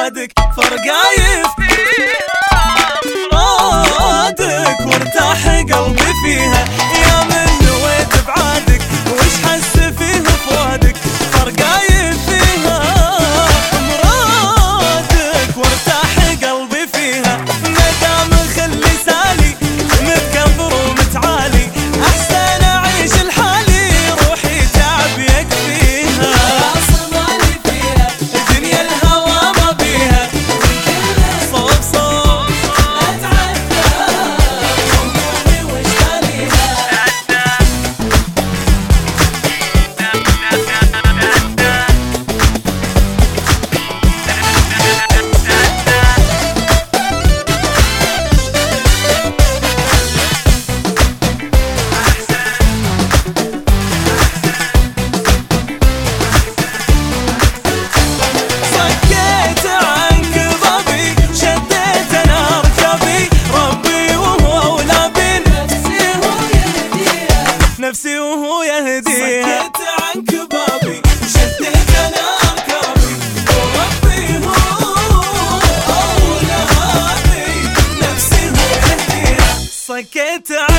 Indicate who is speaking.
Speaker 1: بعادك فرقايف مرادك وارتاح قلبي فيها يا من نويت بعادك وش حس فيه فؤادك فرقايف فيها مرادك وارتاح قلبي فيها مدام خلي سالي متكبر ومتعالي احسن اعيش الحالي روحي تعب يكفيها
Speaker 2: صمالي فيها
Speaker 1: دنيا الهوى ما بيها صوب صوب
Speaker 2: اتعدى همومي وش تاليها
Speaker 1: صكيت عنك ضبي شديت انا ركبي ربي وهو اولى بين
Speaker 2: نفسي وهو يهديها
Speaker 1: صكيت عنك بابي شديت انا ركبي وربي هو اولى بي نفسي هو يهديها صكيت